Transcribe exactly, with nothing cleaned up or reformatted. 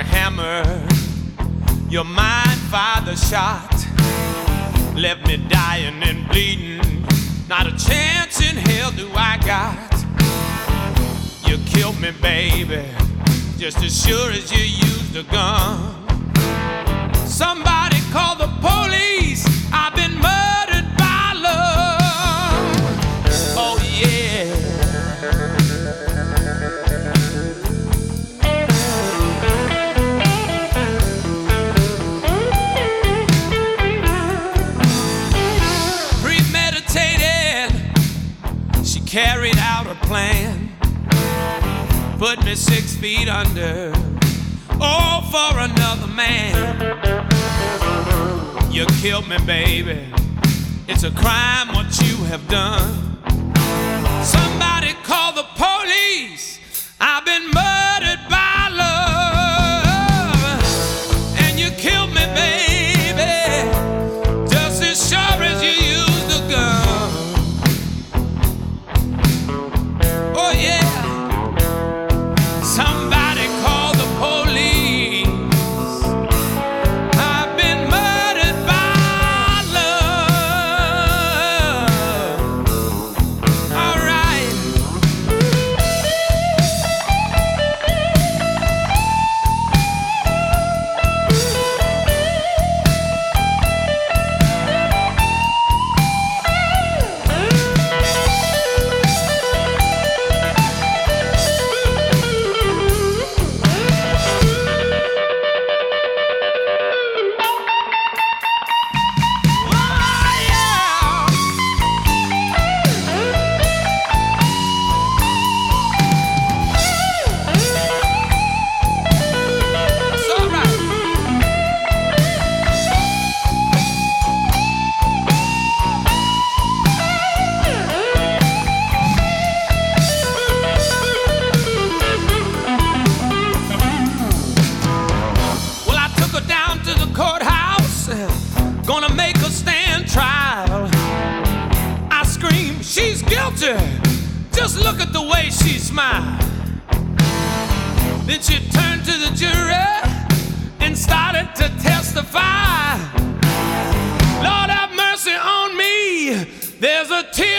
hammer. Your mind, father shot, left me dying and bleeding. Not a chance in hell do I got. You killed me, baby, just as sure as you used a gun. Somebody call the police, I've been murdered by love. Oh yeah. Premeditated, she carried out a plan, put me six feet under, all for another man. You killed me, baby, it's a crime what you have done. Somebody call the police, I've been murdered by love. And you killed me, baby, just as sure as you used a gun. Oh yeah. Somebody call the police. I've been murdered by love. All right. Gonna make her stand trial. I scream, she's guilty. Just look at the way she smiled. Then she turned to the jury and started to testify. Lord have mercy on me. There's a tear